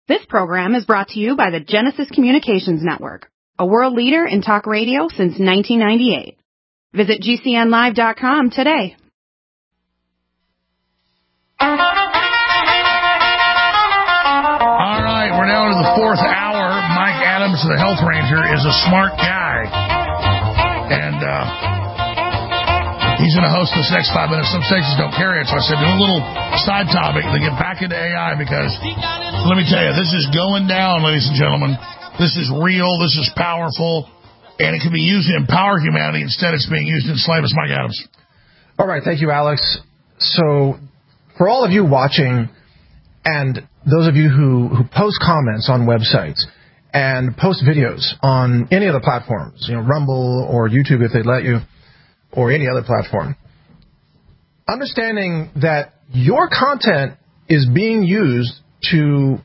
This program is brought to you by the Genesis Communications Network, a world leader in talk radio since 1998. Visit GCNlive.com today. All right, we're now into the fourth hour. Mike Adams, the Health Ranger, is a smart guy. And he's going to host this next 5 minutes. Some stations don't carry it, so I said, do a little side topic to get back into AI because, let me tell you, this is going down, ladies and gentlemen. This is real. This is powerful. And it can be used to empower humanity. Instead, it's being used to enslave us. Mike Adams. All right. Thank you, Alex. So for all of you watching and those of you who post comments on websites and post videos on any of the platforms, Rumble or YouTube if they let you, or any other platform, understanding that your content is being used to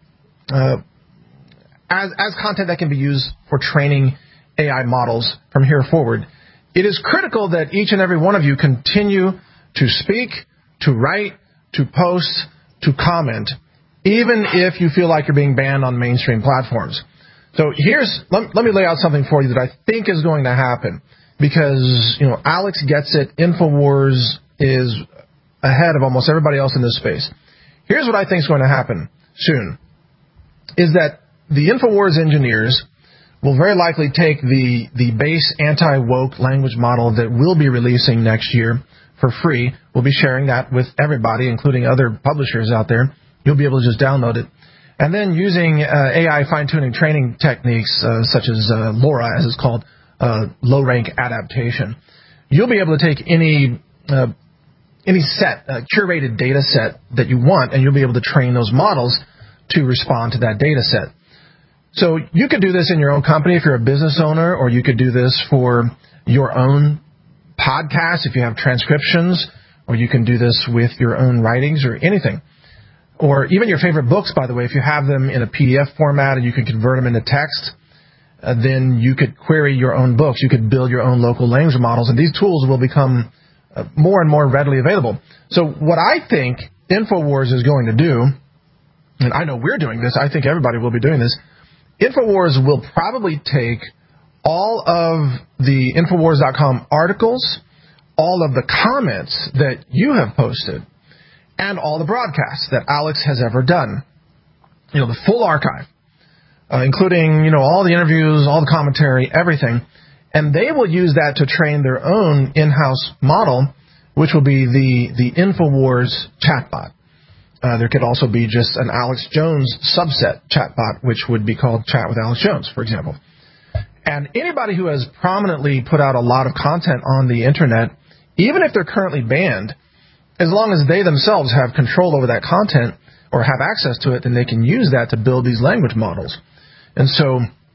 as content that can be used for training AI models from here forward, it is critical that each and every one of you continue to speak, to write, to post, to comment, even if you feel like you're being banned on mainstream platforms. So let me lay out something for you that I think is going to happen. Because, Alex gets it. InfoWars is ahead of almost everybody else in this space. Here's what I think is going to happen soon, is that the InfoWars engineers will very likely take the base anti-woke language model that we'll be releasing next year for free. We'll be sharing that with everybody, including other publishers out there. You'll be able to just download it. And then using AI fine-tuning training techniques such as LoRa, as it's called, low-rank adaptation. You'll be able to take any set, curated data set that you want, and you'll be able to train those models to respond to that data set. So you could do this in your own company if you're a business owner, or you could do this for your own podcast if you have transcriptions, or you can do this with your own writings or anything. Or even your favorite books, by the way, if you have them in a PDF format and you can convert them into text, then you could query your own books. You could build your own local language models, and these tools will become more and more readily available. So what I think InfoWars is going to do, and I know we're doing this, I think everybody will be doing this, InfoWars will probably take all of the Infowars.com articles, all of the comments that you have posted, and all the broadcasts that Alex has ever done. The full archive. Including, all the interviews, all the commentary, everything. And they will use that to train their own in-house model, which will be the InfoWars chatbot. There could also be just an Alex Jones subset chatbot, which would be called Chat with Alex Jones, for example. And anybody who has prominently put out a lot of content on the Internet, even if they're currently banned, as long as they themselves have control over that content or have access to it, then they can use that to build these language models. And so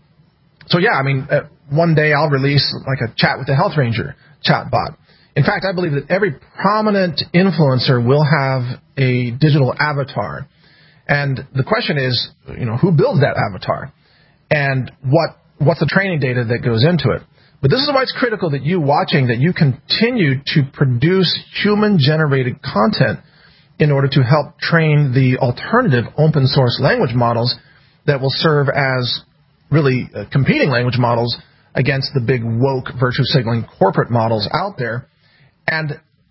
yeah, one day I'll release like a Chat with the Health Ranger chatbot. In fact, I believe that every prominent influencer will have a digital avatar. And the question is, who builds that avatar? And what's the training data that goes into it? But this is why it's critical that you watching, that you continue to produce human-generated content in order to help train the alternative open source language models that will serve as really competing language models against the big woke virtue signaling corporate models out there. And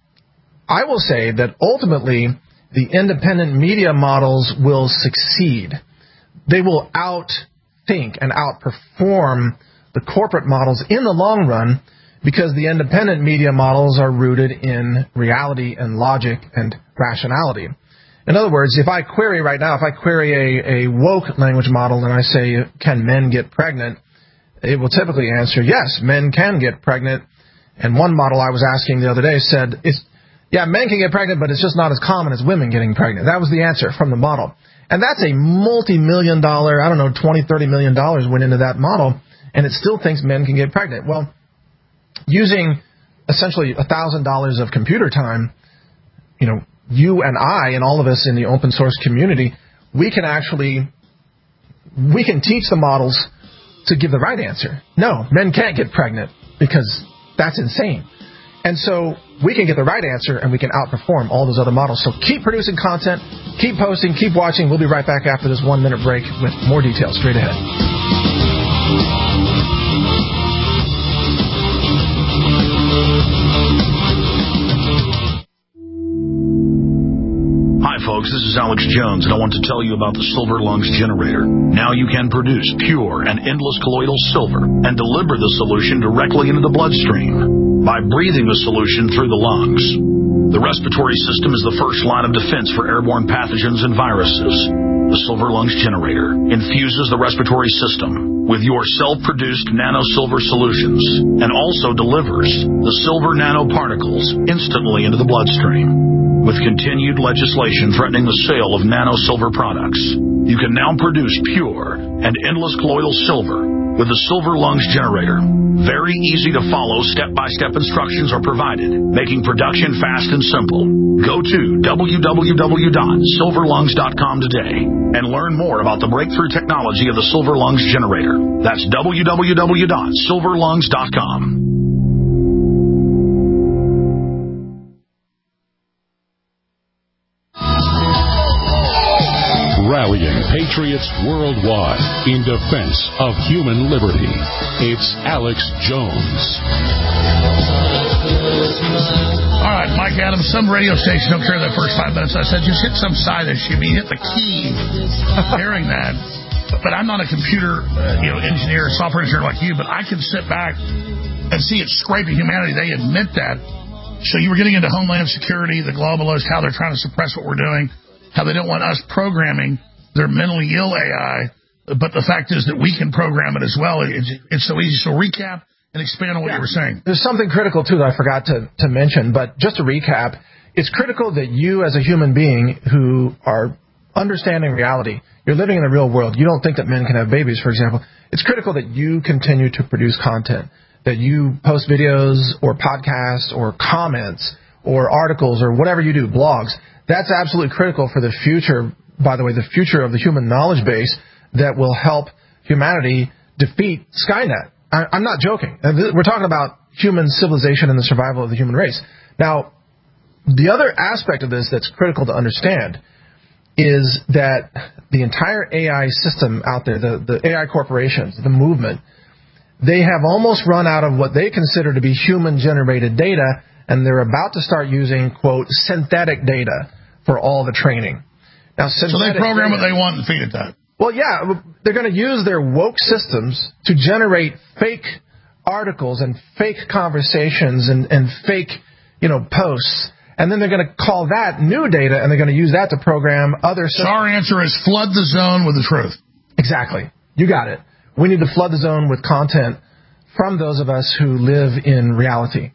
I will say that ultimately the independent media models will succeed. They will outthink and outperform the corporate models in the long run because the independent media models are rooted in reality and logic and rationality. In other words, if I query right now, if I query a woke language model and I say, can men get pregnant, it will typically answer, yes, men can get pregnant. And one model I was asking the other day said, men can get pregnant, but it's just not as common as women getting pregnant. That was the answer from the model. And that's a multi-million dollar, $20, $30 million went into that model, and it still thinks men can get pregnant. Well, using essentially $1,000 of computer time, you and I and all of us in the open source community, we can teach the models to give the right answer. No, men can't get pregnant because that's insane. And so we can get the right answer, and we can outperform all those other models. So keep producing content, keep posting, keep watching. We'll be right back after this 1-minute break with more details straight ahead. Hi folks, this is Alex Jones, and I want to tell you about the Silver Lungs generator. Now you can produce pure and endless colloidal silver and deliver the solution directly into the bloodstream by breathing the solution through the lungs. The respiratory system is the first line of defense for airborne pathogens and viruses. The Silver Lungs generator infuses the respiratory system with your self-produced nano-silver solutions and also delivers the silver nanoparticles instantly into the bloodstream. With continued legislation threatening the sale of nano-silver products, you can now produce pure and endless colloidal silver with the Silver Lungs generator. Very easy to follow, step-by-step instructions are provided, making production fast and simple. Go to www.silverlungs.com today and learn more about the breakthrough technology of the Silver Lungs generator. That's www.silverlungs.com. Rallying patriots worldwide in defense of human liberty. It's Alex Jones. All right, Mike Adams, some radio stations don't care that first 5 minutes. I said, just hit some side issue. You hit the key hearing that. But I'm not a computer engineer, software engineer like you, but I can sit back and see it scraping humanity. They admit that. So you were getting into Homeland Security, the globalists, how they're trying to suppress what we're doing, how they don't want us programming their mentally ill AI, but the fact is that we can program it as well. It's so easy. So recap and expand on what you were saying. There's something critical, too, that I forgot to mention, but just to recap, it's critical that you as a human being who are understanding reality, you're living in the real world, you don't think that men can have babies, for example, it's critical that you continue to produce content, that you post videos or podcasts or comments or articles or whatever you do, blogs. That's absolutely critical for the future, by the way, the future of the human knowledge base that will help humanity defeat Skynet. I'm not joking. We're talking about human civilization and the survival of the human race. Now, the other aspect of this that's critical to understand is that the entire AI system out there, the AI corporations, the movement, they have almost run out of what they consider to be human-generated data, and they're about to start using, quote, synthetic data for all the training. Now, so they program what they want and feed it that. Well, yeah, they're going to use their woke systems to generate fake articles and fake conversations and fake, posts. And then they're going to call that new data, and they're going to use that to program other systems. So our answer is flood the zone with the truth. Exactly. You got it. We need to flood the zone with content from those of us who live in reality.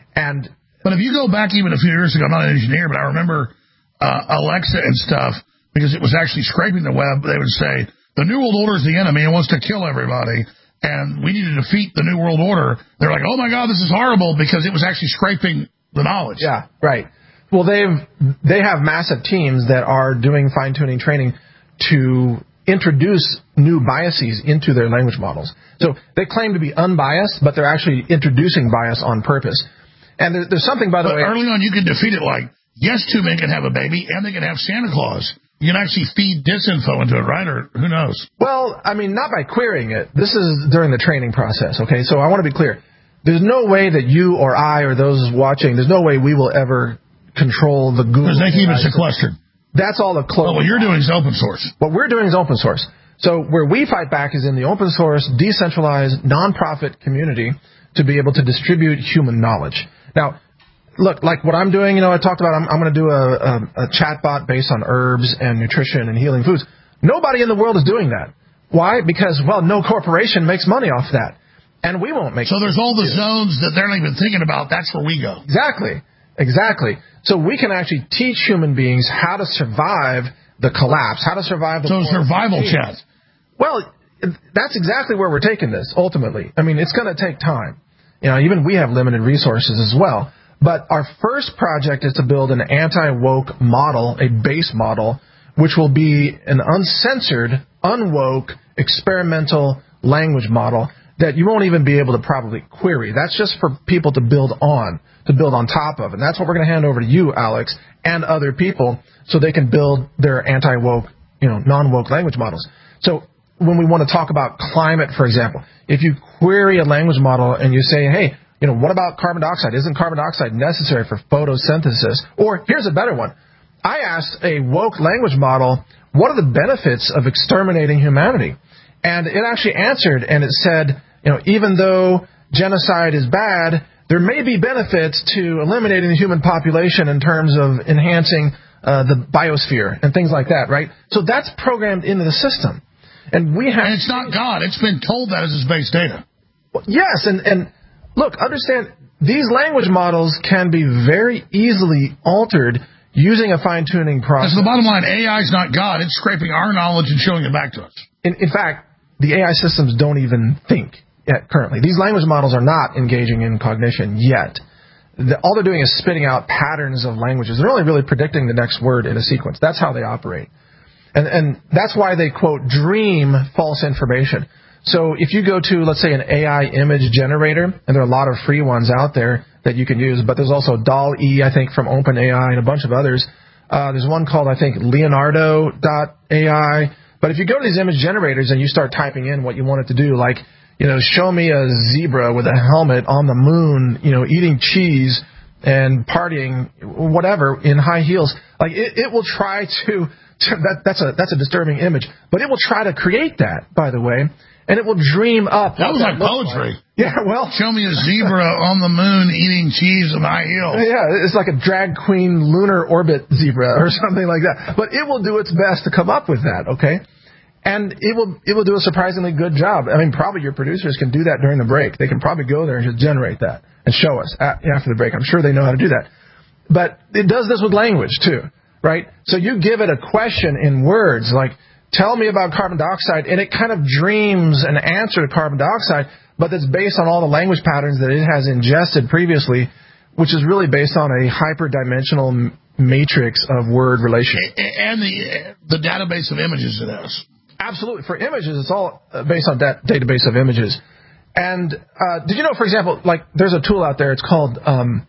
But if you go back even a few years ago, I'm not an engineer, but I remember Alexa and stuff, because it was actually scraping the web. They would say, the New World Order is the enemy and wants to kill everybody, and we need to defeat the New World Order. They're like, oh, my God, this is horrible, because it was actually scraping the knowledge. Yeah, right. Well, they have massive teams that are doing fine-tuning training to introduce new biases into their language models. So they claim to be unbiased, but they're actually introducing bias on purpose. And there's something, by the way... But early on, you can defeat it like, yes, two men can have a baby, and they can have Santa Claus. You can actually feed disinfo into it, right? Or who knows? Well, I mean, not by querying it. This is during the training process, okay? So I want to be clear. There's no way that you or I or those watching, there's no way we will ever control the Google. Because they keep it sequestered. That's all the closed. What you're doing is open source. What we're doing is open source. So where we fight back is in the open source, decentralized, nonprofit community to be able to distribute human knowledge. Now, look, like what I'm doing, I talked about I'm going to do a chatbot based on herbs and nutrition and healing foods. Nobody in the world is doing that. Why? Because, no corporation makes money off that. And we won't make So there's all the zones that they're not even thinking about. That's where we go. Exactly. So we can actually teach human beings how to survive the collapse, how to survive the... So survival chat. Well, that's exactly where we're taking this, ultimately. I mean, it's going to take time. Even we have limited resources as well. But our first project is to build an anti-woke model, a base model, which will be an uncensored, unwoke, experimental language model that you won't even be able to probably query. That's just for people to build on top of. And that's what we're going to hand over to you, Alex, and other people so they can build their anti-woke, non-woke language models. So when we want to talk about climate, for example, if you query a language model and you say, hey, what about carbon dioxide? Isn't carbon dioxide necessary for photosynthesis? Or here's a better one. I asked a woke language model, what are the benefits of exterminating humanity? And it actually answered, and it said, even though genocide is bad, there may be benefits to eliminating the human population in terms of enhancing the biosphere and things like that, right? So that's programmed into the system. And it's not God. It's been told that as its base data. Well, yes, and look, understand, these language models can be very easily altered using a fine-tuning process. That's the bottom line. AI is not God. It's scraping our knowledge and showing it back to us. In fact, the AI systems don't even think yet currently. These language models are not engaging in cognition yet. All they're doing is spitting out patterns of languages. They're only really predicting the next word in a sequence. That's how they operate. And that's why they, quote, dream false information. So if you go to, let's say, an AI image generator, and there are a lot of free ones out there that you can use, but there's also DALL-E, I think, from OpenAI and a bunch of others. There's one called, I think, Leonardo.ai. But if you go to these image generators and you start typing in what you want it to do, like, show me a zebra with a helmet on the moon, eating cheese and partying, whatever, in high heels, like it will try to that's a disturbing image, but it will try to create that, by the way, and it will dream up. That was like poetry. Like. Yeah, well, show me a zebra on the moon eating cheese in high heels. Yeah, it's like a drag queen lunar orbit zebra or something like that. But it will do its best to come up with that, okay? And it will do a surprisingly good job. I mean, probably your producers can do that during the break. They can probably go there and just generate that and show us after the break. I'm sure they know how to do that. But it does this with language too, right? So you give it a question in words like, tell me about carbon dioxide, and it kind of dreams an answer to carbon dioxide, but that's based on all the language patterns that it has ingested previously, which is really based on a hyperdimensional matrix of word relations. And the database of images it has. Absolutely. For images, it's all based on that database of images. And did you know, for example, like there's a tool out there, it's called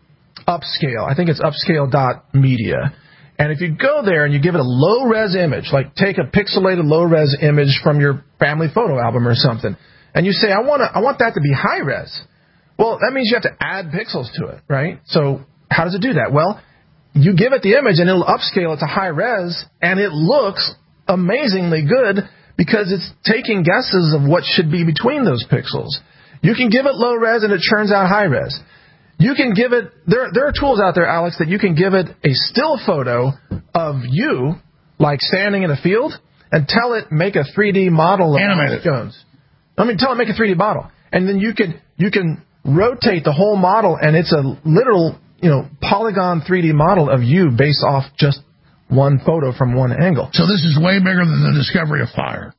Upscale. I think it's upscale.media. And if you go there and you give it a low-res image, like take a pixelated low-res image from your family photo album or something, and you say, I want that to be high-res. Well, that means you have to add pixels to it, right? So how does it do that? Well, you give it the image and it'll upscale it to high-res, and it looks amazingly good because it's taking guesses of what should be between those pixels. You can give it low-res and it churns out high-res. You can give it, there are tools out there, Alex, that you can give it a still photo of you, like standing in a field, and tell it make a 3D model of Alex Jones. Tell it make a 3D model. And then you can rotate the whole model, and it's a literal, polygon 3D model of you based off just one photo from one angle. So this is way bigger than the discovery of fire.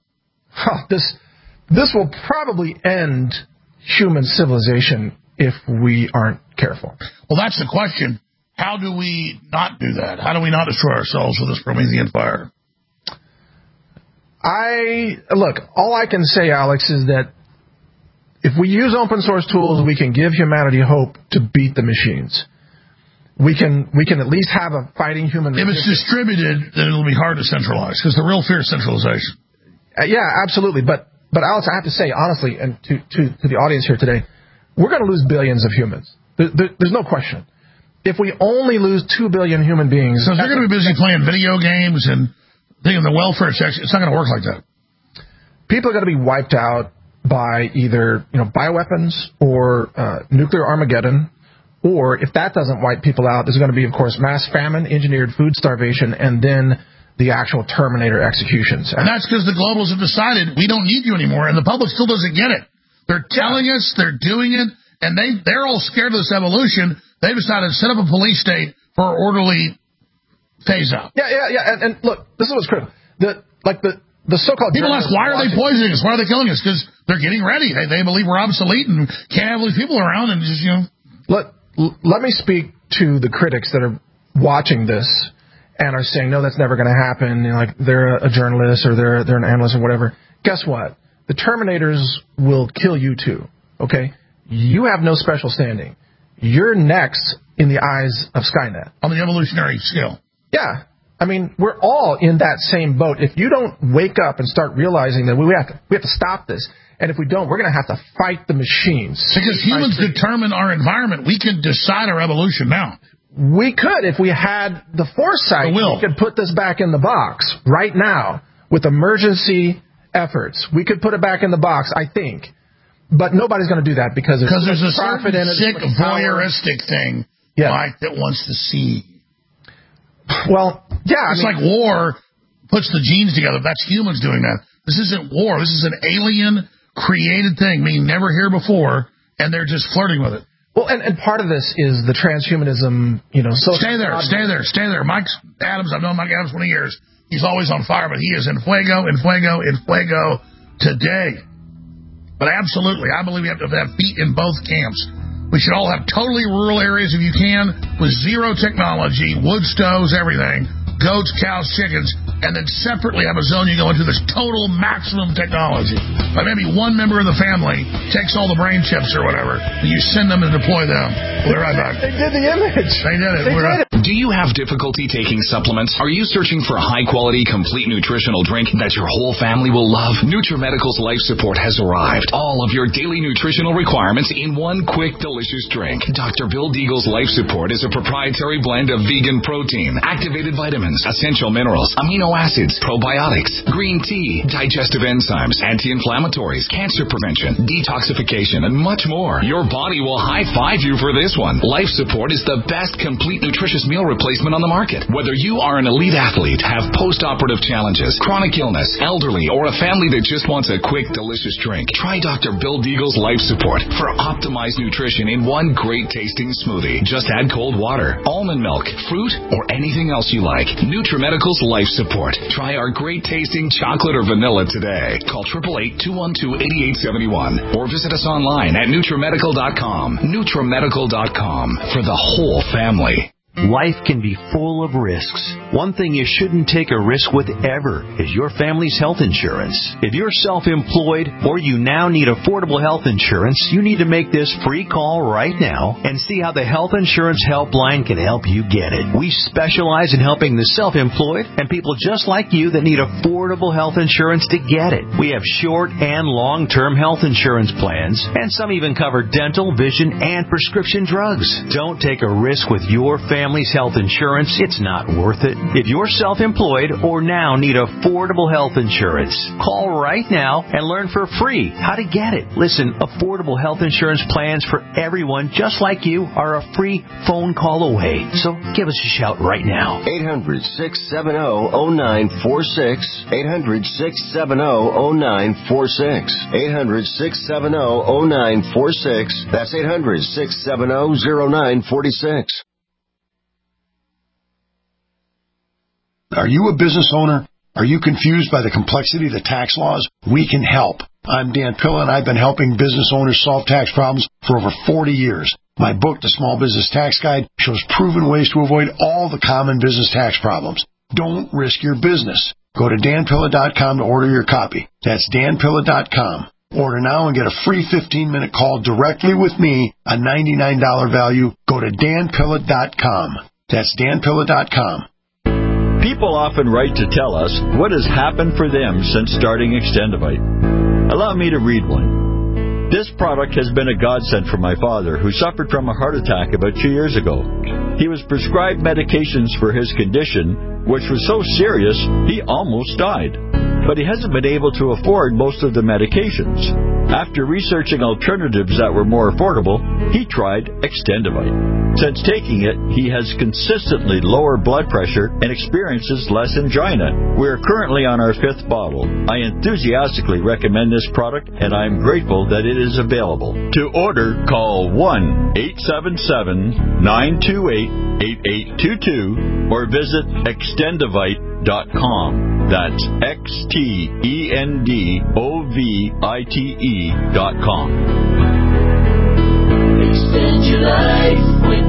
This will probably end human civilization if we aren't careful. Well, that's the question. How do we not do that? How do we not destroy ourselves with this Promethean fire? All I can say, Alex, is that if we use open source tools, we can give humanity hope to beat the machines. We can at least have a fighting human race. If it's distributed, then it'll be hard to centralize, because the real fear is centralization. Yeah, absolutely. But Alex, I have to say, honestly, and to the audience here today, we're going to lose billions of humans. There's no question. If we only lose 2 billion human beings... So if you're going to be busy playing video games and thinking the welfare checks, it's not going to work like that. People are going to be wiped out by either bioweapons or nuclear Armageddon, or if that doesn't wipe people out, there's going to be, of course, mass famine, engineered food starvation, and then the actual Terminator executions. And that's because the globals have decided we don't need you anymore, and the public still doesn't get it. They're telling us, they're doing it, and they're all scared of this evolution. They've decided to set up a police state for orderly phase out. Yeah. And look, this is what's critical. The so-called people ask, why are they poisoning us? Why are they killing us? Because they're getting ready. They believe we're obsolete and can't have these people around and just, Let me speak to the critics that are watching this and are saying, no, that's never going to happen. They're a journalist or they're an analyst or whatever. Guess what? the Terminators will kill you too, okay? You have no special standing. You're next in the eyes of Skynet. On the evolutionary scale. Yeah. I mean, we're all in that same boat. If you don't wake up and start realizing that we have to stop this, and if we don't, we're going to have to fight the machines. Because humans determine our environment. We can decide our evolution now. We could, if we had the foresight, we could put this back in the box right now with emergency efforts. We could put it back in the box, I think. But nobody's going to do that because there's a certain sick, voyeuristic thing, Mike, that wants to see. Well, yeah. It's like war puts the genes together. That's humans doing that. This isn't war. This is an alien-created thing, meaning never here before, and they're just flirting with it. Well, and part of this is the transhumanism, Stay there. Mike Adams, I've known Mike Adams 20 years. He's always on fire, but he is en fuego today. But absolutely, I believe we have to have feet in both camps. We should all have totally rural areas, if you can, with zero technology, wood stoves, everything, goats, cows, chickens, and then separately have a zone you go into that's total maximum technology. But maybe one member of the family takes all the brain chips or whatever, and you send them and deploy them. We'll be right back. They did the image. They did it. Do you have difficulty taking supplements? Are you searching for a high-quality, complete nutritional drink that your whole family will love? NutriMedical's Life Support has arrived. All of your daily nutritional requirements in one quick, delicious drink. Dr. Bill Deagle's Life Support is a proprietary blend of vegan protein, activated vitamins, essential minerals, amino acids, probiotics, green tea, digestive enzymes, anti-inflammatories, cancer prevention, detoxification, and much more. Your body will high-five you for this one. Life Support is the best complete nutritious meal replacement on the market. Whether you are an elite athlete, have post-operative challenges, chronic illness, elderly, or a family that just wants a quick, delicious drink, try Dr. Bill Deagle's Life Support for optimized nutrition in one great-tasting smoothie. Just add cold water, almond milk, fruit, or anything else you like. NutriMedical's Life Support. Try our great-tasting chocolate or vanilla today. Call 888-212-8871 or visit us online at NutriMedical.com. NutriMedical.com for the whole family. Life can be full of risks. One thing you shouldn't take a risk with ever is your family's health insurance. If you're self-employed or you now need affordable health insurance, you need to make this free call right now and see how the Health Insurance Helpline can help you get it. We specialize in helping the self-employed and people just like you that need affordable health insurance to get it. We have short and long-term health insurance plans, and some even cover dental, vision, and prescription drugs. Don't take a risk with your family's health insurance. It's not worth it. If you're self-employed or now need affordable health insurance, call right now and learn for free how to get it. Listen, affordable health insurance plans for everyone just like you are a free phone call away. So give us a shout right now. 800-670-0946. 800-670-0946. 800-670-0946. That's 800-670-0946. Are you a business owner? Are you confused by the complexity of the tax laws? We can help. I'm Dan Pilla, and I've been helping business owners solve tax problems for over 40 years. My book, The Small Business Tax Guide, shows proven ways to avoid all the common business tax problems. Don't risk your business. Go to danpilla.com to order your copy. That's danpilla.com. Order now and get a free 15-minute call directly with me, a $99 value. Go to danpilla.com. That's danpilla.com. People often write to tell us what has happened for them since starting Extendivite. Allow me to read one. This product has been a godsend for my father, who suffered from a heart attack about 2 years ago. He was prescribed medications for his condition, which was so serious he almost died. But he hasn't been able to afford most of the medications. After researching alternatives that were more affordable, he tried Extendivite. Since taking it, he has consistently lower blood pressure and experiences less angina. We are currently on our 5th bottle. I enthusiastically recommend this product, and I am grateful that it is available. To order, call 1-877-928-8822 or visit Extendivite.com. That's XTENDOVITE.com. Extend your life with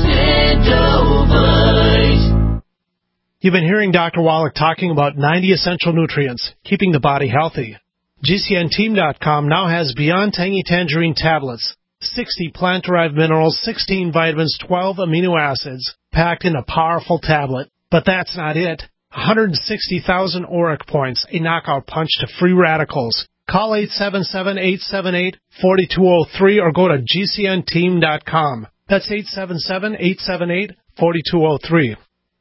Extendovite. You've been hearing Dr. Wallach talking about 90 essential nutrients, keeping the body healthy. GCNteam.com now has Beyond Tangy Tangerine tablets. 60 plant-derived minerals, 16 vitamins, 12 amino acids, packed in a powerful tablet. But that's not it. 160,000 auric points, a knockout punch to free radicals. Call 877-878-4203 or go to GCNteam.com. That's 877-878-4203.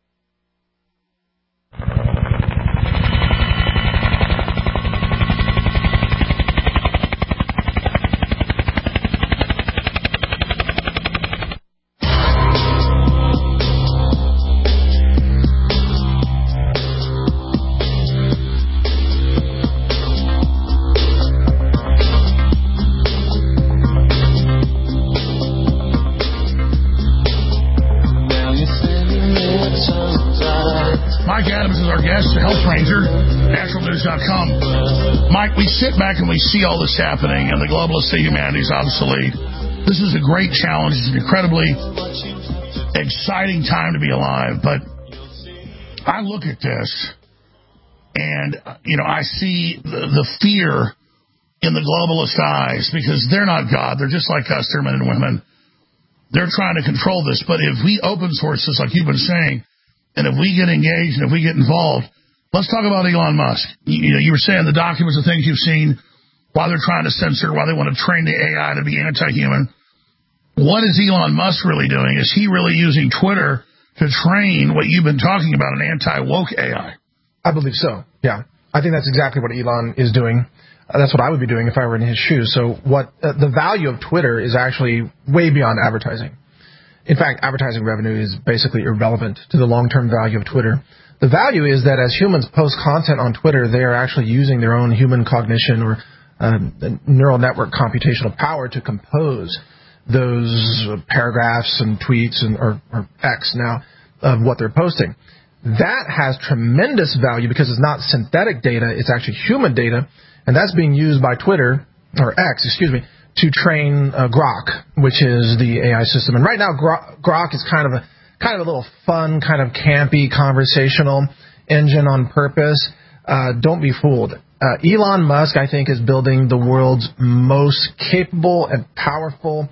Mike Adams is our guest, the Health Ranger, naturalnews.com. Mike, we sit back and we see all this happening, and the globalists say humanity is obsolete. This is a great challenge. It's an incredibly exciting time to be alive. But I look at this, and, I see the fear in the globalist eyes, because they're not God. They're just like us. They're men and women. They're trying to control this. But if we open source this, like you've been saying, and if we get engaged and if we get involved, let's talk about Elon Musk. You were saying the documents, the things you've seen, why they're trying to censor, why they want to train the AI to be anti-human. What is Elon Musk really doing? Is he really using Twitter to train what you've been talking about, an anti-woke AI? I believe so, yeah. I think that's exactly what Elon is doing. That's what I would be doing if I were in his shoes. So the value of Twitter is actually way beyond advertising. In fact, advertising revenue is basically irrelevant to the long-term value of Twitter. The value is that as humans post content on Twitter, they are actually using their own human cognition or neural network computational power to compose those paragraphs and tweets or X now of what they're posting. That has tremendous value because it's not synthetic data, it's actually human data, and that's being used by Twitter, or X, to train Grok, which is the AI system. And right now, Grok is kind of a little fun, kind of campy, conversational engine on purpose. Don't be fooled. Elon Musk, I think, is building the world's most capable and powerful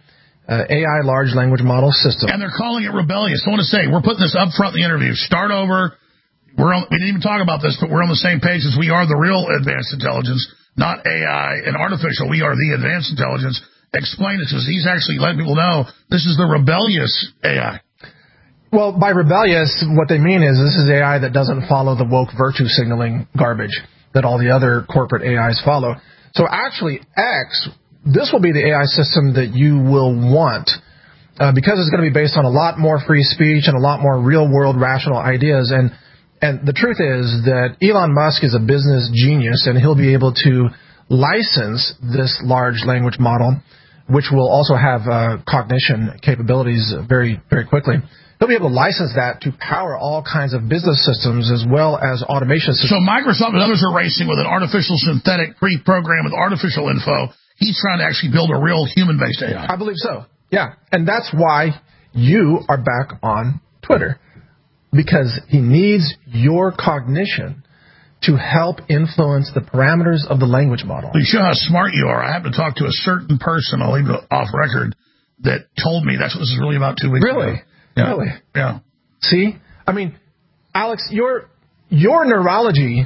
AI large language model system. And they're calling it rebellious. I want to say, we're putting this up front in the interview. Start over. We didn't even talk about this, but we're on the same page as we are the real advanced intelligence. Not AI and artificial. We are the advanced intelligence. Explain it to us. He's actually letting people know this is the rebellious AI. Well, by rebellious, what they mean is this is AI that doesn't follow the woke virtue signaling garbage that all the other corporate AIs follow. So actually, X, this will be the AI system that you will want because it's going to be based on a lot more free speech and a lot more real-world rational ideas. And the truth is that Elon Musk is a business genius, and he'll be able to license this large language model, which will also have cognition capabilities very, very quickly. He'll be able to license that to power all kinds of business systems as well as automation systems. So Microsoft and others are racing with an artificial synthetic pre-programmed with artificial info. He's trying to actually build a real human-based AI. I believe so, yeah. And that's why you are back on Twitter. Because he needs your cognition to help influence the parameters of the language model. You show how smart you are. I happened to talk to a certain person, I'll leave it off record, that told me that's what this is really about 2 weeks ago. Really? Yeah. Really? Yeah. See? I mean, Alex, your neurology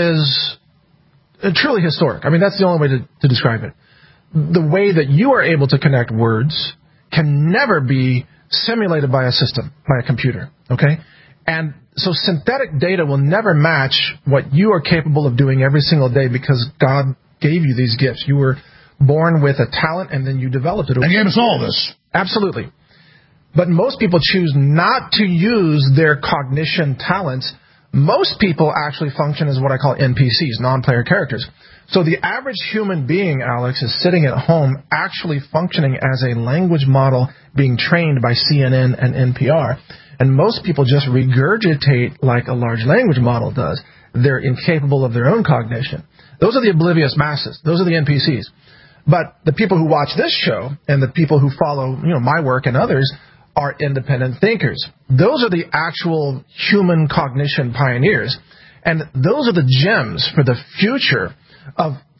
is truly historic. I mean, that's the only way to describe it. The way that you are able to connect words can never be simulated by a system, by a computer, okay? And so synthetic data will never match what you are capable of doing every single day because God gave you these gifts. You were born with a talent and then you developed it. And gave us all this. Absolutely. But most people choose not to use their cognition talents. Most people actually function as what I call NPCs, non-player characters. So the average human being, Alex, is sitting at home actually functioning as a language model being trained by CNN and NPR. And most people just regurgitate like a large language model does. They're incapable of their own cognition. Those are the oblivious masses. Those are the NPCs. But the people who watch this show and the people who follow, my work and others are independent thinkers. Those are the actual human cognition pioneers. And those are the gems for the future of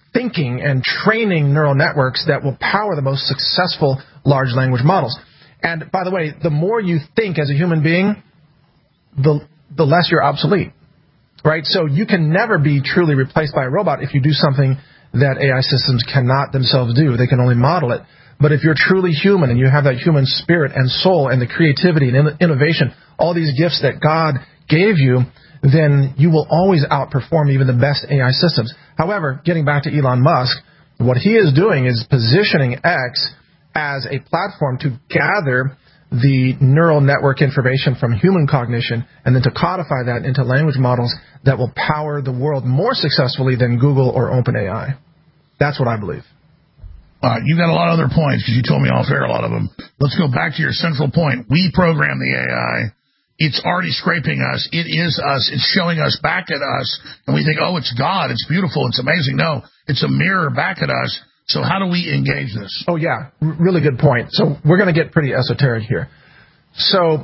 thinking and training neural networks that will power the most successful large language models. And by the way, the more you think as a human being, the less you're obsolete, right? So you can never be truly replaced by a robot if you do something that AI systems cannot themselves do. They can only model it. But if you're truly human and you have that human spirit and soul and the creativity and innovation, all these gifts that God gave you, then you will always outperform even the best AI systems. However, getting back to Elon Musk, what he is doing is positioning X as a platform to gather the neural network information from human cognition and then to codify that into language models that will power the world more successfully than Google or OpenAI. That's what I believe. All right, you've got a lot of other points because you told me off air a lot of them. Let's go back to your central point. We program the AI. It's already scraping us. It is us. It's showing us back at us. And we think, oh, it's God. It's beautiful. It's amazing. No, it's a mirror back at us. So how do we engage this? Oh, yeah. Really good point. So we're going to get pretty esoteric here. So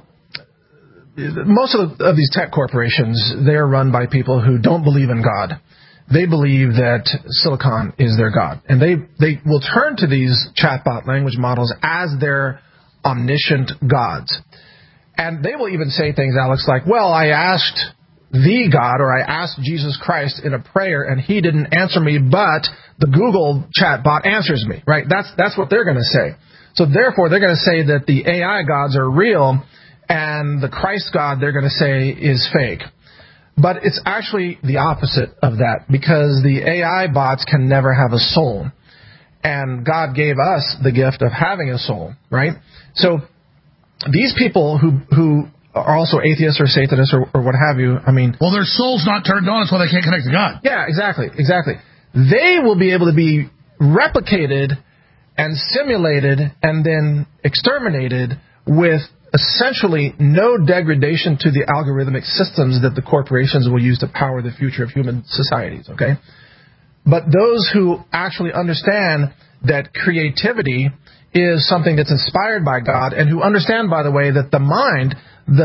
most of these tech corporations, they're run by people who don't believe in God. They believe that silicon is their God. And they will turn to these chatbot language models as their omniscient gods. And they will even say things, Alex, like, well, I asked the God or I asked Jesus Christ in a prayer and he didn't answer me, but the Google chatbot answers me, right? That's what they're going to say. So therefore, they're going to say that the AI gods are real and the Christ God, they're going to say, is fake. But it's actually the opposite of that because the AI bots can never have a soul. And God gave us the gift of having a soul, right? So these people who are also atheists or Satanists or what have you, I mean... Well, their soul's not turned on, that's why they can't connect to God. Yeah, exactly. They will be able to be replicated and simulated and then exterminated with essentially no degradation to the algorithmic systems that the corporations will use to power the future of human societies, okay? But those who actually understand that creativity is something that's inspired by God and who understand, by the way, that the mind,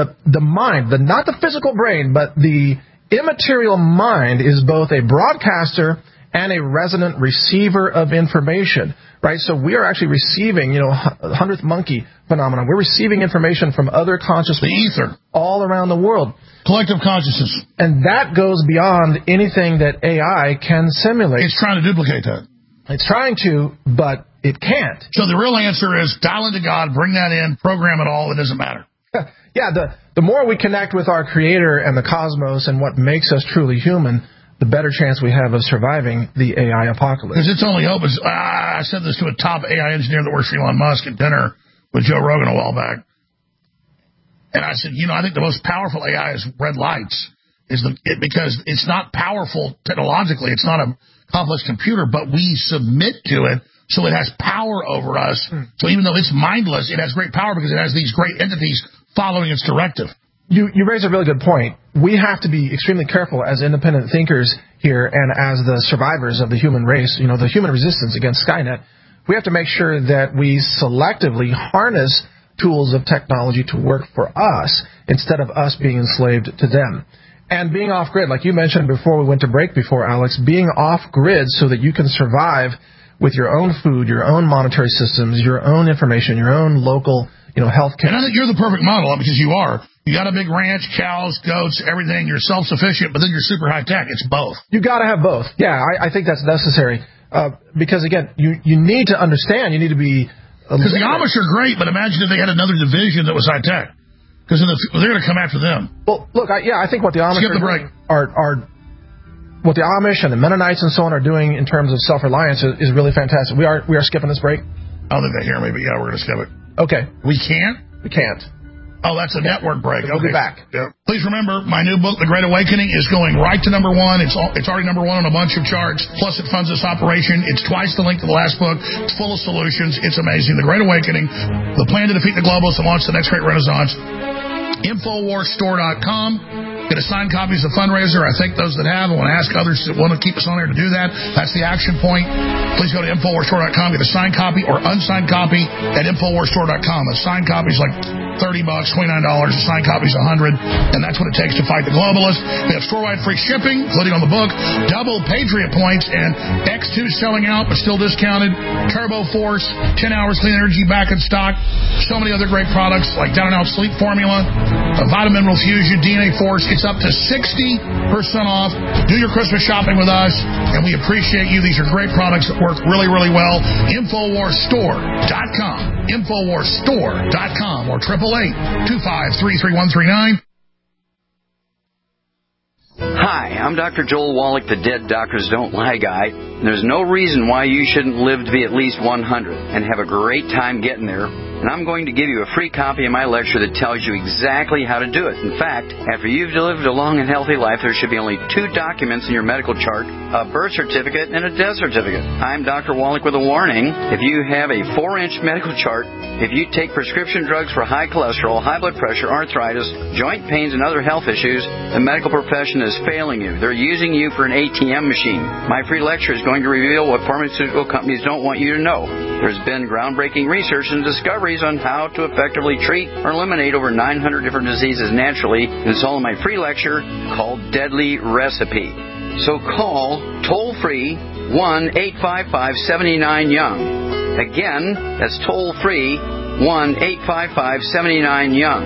not the physical brain, but the immaterial mind is both a broadcaster and a resonant receiver of information, right? So we are actually receiving, 100th monkey phenomenon. We're receiving information from other conscious the ether all around the world. Collective consciousness. And that goes beyond anything that AI can simulate. It's trying to duplicate that. It's trying to, but it can't. So the real answer is dial into God, bring that in, program it all, it doesn't matter. Yeah, the more we connect with our Creator and the cosmos and what makes us truly human, the better chance we have of surviving the AI apocalypse. Because its only hope is, I said this to a top AI engineer that works for Elon Musk at dinner with Joe Rogan a while back. And I said, I think the most powerful AI is red lights. Because it's not powerful technologically. It's not a complex computer, but we submit to it, so it has power over us. So even though it's mindless, it has great power because it has these great entities following its directive. You raise a really good point. We have to be extremely careful as independent thinkers here and as the survivors of the human race, the human resistance against Skynet. We have to make sure that we selectively harness tools of technology to work for us instead of us being enslaved to them. And being off-grid, like you mentioned before we went to break before, Alex, being off-grid so that you can survive with your own food, your own monetary systems, your own information, your own local, health care. And I think you're the perfect model because you are. You got a big ranch, cows, goats, everything. You're self-sufficient, but then you're super high-tech. It's both. You got to have both. Yeah, I think that's necessary. Because, again, you need to understand. You need to be... Because the Amish are great, but imagine if they had another division that was high-tech. Because they're going to come after them. Well, look, I think what the Amish are what the Amish and the Mennonites and so on are doing in terms of self-reliance is really fantastic. We are skipping this break. I don't think they hear me, but yeah, we're going to skip it. Okay. We can't? We can't. Oh, that's a network break. We'll be back. Yeah. Please remember, my new book, The Great Awakening, is going right to #1. It's already #1 on a bunch of charts. Plus, it funds this operation. It's twice the length of the last book. It's full of solutions. It's amazing. The Great Awakening, the plan to defeat the globalists and launch the next great renaissance. InfoWarsStore.com. Get a signed copy as a fundraiser. I thank those that have. I want to ask others that want to keep us on there to do that. That's the action point. Please go to InfoWarsStore.com. Get a signed copy or unsigned copy at InfoWarsStore.com. A signed copy is like $30, $29. The signed copy's $100, and that's what it takes to fight the globalists. They have store-wide free shipping, including on the book, double Patriot points, and X2 selling out but still discounted. Turbo Force, 10 hours clean energy back in stock. So many other great products like Down and Out Sleep Formula, Vitamin Mineral Fusion, DNA Force. It's up to 60% off. Do your Christmas shopping with us, and we appreciate you. These are great products that work really, really well. InfoWarsStore.com. InfoWarsStore.com or 888-253-3139. Hi, I'm Dr. Joel Wallach, the Dead Doctors Don't Lie guy. There's no reason why you shouldn't live to be at least 100 and have a great time getting there. And I'm going to give you a free copy of my lecture that tells you exactly how to do it. In fact, after you've lived a long and healthy life, there should be only 2 documents in your medical chart, a birth certificate and a death certificate. I'm Dr. Wallach with a warning. If you have a 4-inch medical chart, if you take prescription drugs for high cholesterol, high blood pressure, arthritis, joint pains, and other health issues, the medical profession is failing you. They're using you for an ATM machine. My free lecture is going to reveal what pharmaceutical companies don't want you to know. There's been groundbreaking research and discoveries on how to effectively treat or eliminate over 900 different diseases naturally, and it's all in my free lecture called Deadly Recipe. So call toll-free 1-855-79-YOUNG. Again, that's toll-free 1-855-79-YOUNG.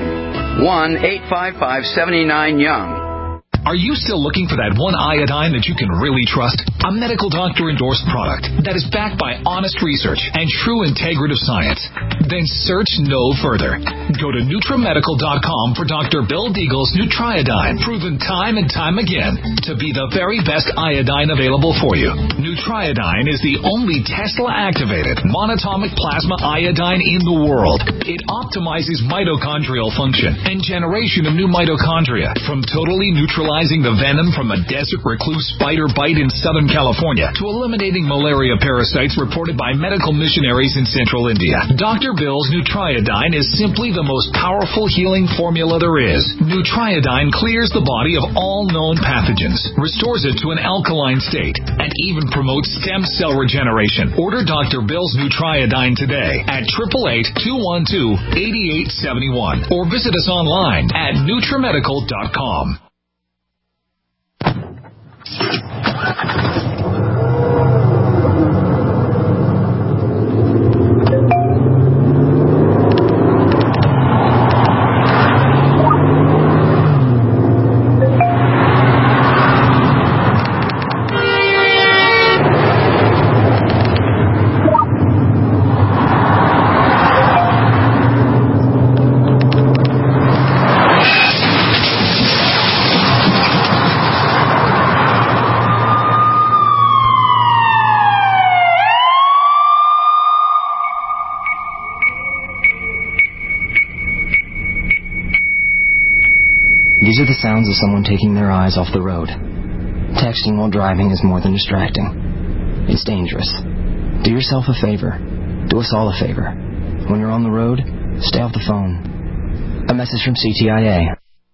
1-855-79-YOUNG. Are you still looking for that one iodine that you can really trust? A medical doctor-endorsed product that is backed by honest research and true integrative science? Then search no further. Go to NutriMedical.com for Dr. Bill Deagle's Nutriodine, proven time and time again to be the very best iodine available for you. Nutriodine is the only Tesla-activated monatomic plasma iodine in the world. It optimizes mitochondrial function and generation of new mitochondria from totally neutralizing the venom from a desert recluse spider bite in Southern California to eliminating malaria parasites reported by medical missionaries in Central India. Dr. Bill's Nutriodine is simply the most powerful healing formula there is. Nutriodine clears the body of all known pathogens, restores it to an alkaline state, and even promotes stem cell regeneration. Order Dr. Bill's Nutriodine today at 888-212-8871 or visit us online at NutriMedical.com. These are the sounds of someone taking their eyes off the road. Texting while driving is more than distracting. It's dangerous. Do yourself a favor. Do us all a favor. When you're on the road, stay off the phone. A message from CTIA.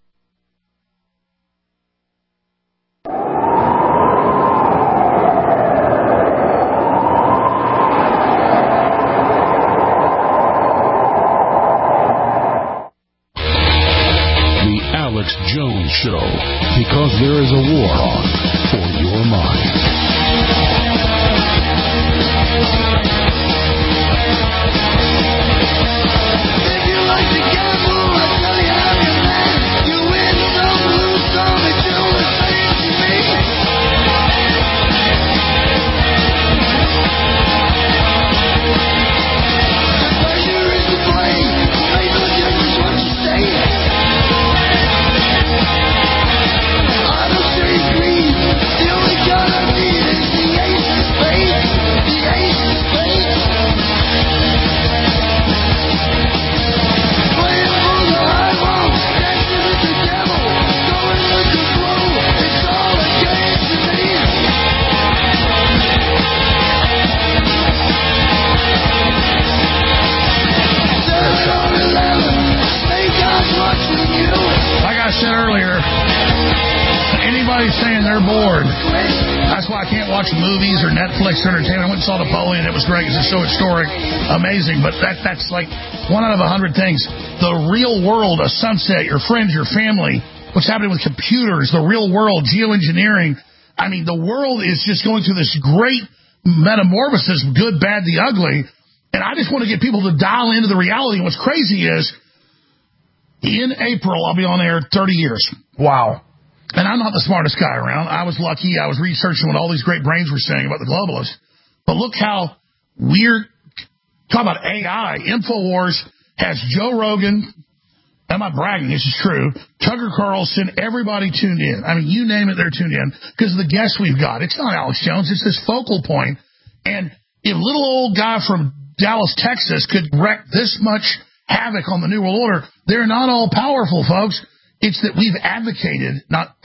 Alex Jones Show, because there is a war on for your mind. If you like to gamble, I'll tell you how you man. You win some, lose some, it's all the same to me. The pleasure is to play, make no difference what you say. Like I said earlier, anybody saying they're bored, that's why I can't watch watch movies or Netflix or entertainment. I went and saw Napoleon. It was great. It's just so historic, amazing. But that's like 1 out of 100 things. The real world, a sunset, your friends, your family, what's happening with computers, the real world, geoengineering. I mean, the world is just going through this great metamorphosis, good, bad, the ugly. And I just want to get people to dial into the reality. And what's crazy is, in April, I'll be on air 30 years. Wow. And I'm not the smartest guy around. I was lucky. I was researching what all these great brains were saying about the globalists. But look how weird. Talk about AI. InfoWars has Joe Rogan. I'm not bragging. This is true. Tucker Carlson. Everybody tuned in. I mean, you name it, they're tuned in because of the guests we've got. It's not Alex Jones. It's this focal point. And if little old guy from Dallas, Texas could wreak this much havoc on the New World Order, they're not all powerful, folks. It's that we've advocated,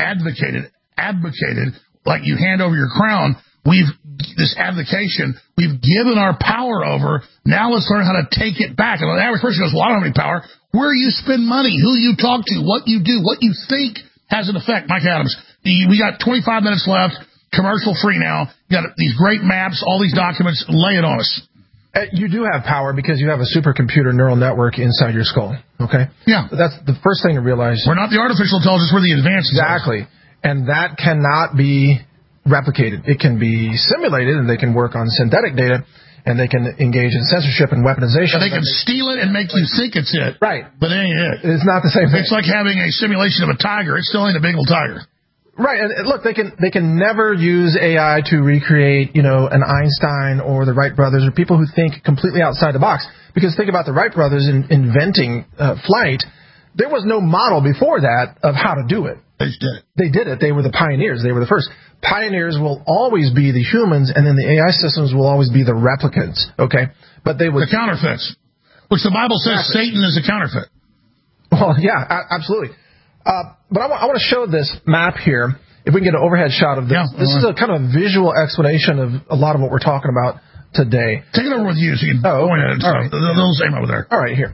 like you hand over your crown. This advocation, we've given our power over. Now let's learn how to take it back. And the average person goes, well, I don't have any power. Where you spend money, who you talk to, what you do, what you think has an effect. Mike Adams, we got 25 minutes left, commercial free now. You got these great maps, all these documents. Lay it on us. You do have power because you have a supercomputer neural network inside your skull, okay? Yeah. That's the first thing to realize. We're not the artificial intelligence, we're the advanced Exactly. And that cannot be replicated. It can be simulated, and they can work on synthetic data, and they can engage in censorship and weaponization. And they can steal it and make you think it's it. Right. But it ain't it. It's not the same thing. It's like having a simulation of a tiger. It still ain't a big old tiger. Right, and look, they can never use AI to recreate, an Einstein or the Wright brothers or people who think completely outside the box. Because think about the Wright brothers inventing flight. There was no model before that of how to do it. They did it. They did it. They were the pioneers. They were the first. Pioneers will always be the humans, and then the AI systems will always be the replicants. Okay, but they would the counterfeits, which the Bible says Satan is a counterfeit. Well, yeah, absolutely. But I want to show this map here. If we can get an overhead shot of this. Yeah, this is a kind of a visual explanation of a lot of what we're talking about today. Take it over with you so you can go ahead. All right. They'll same over there. All right, here.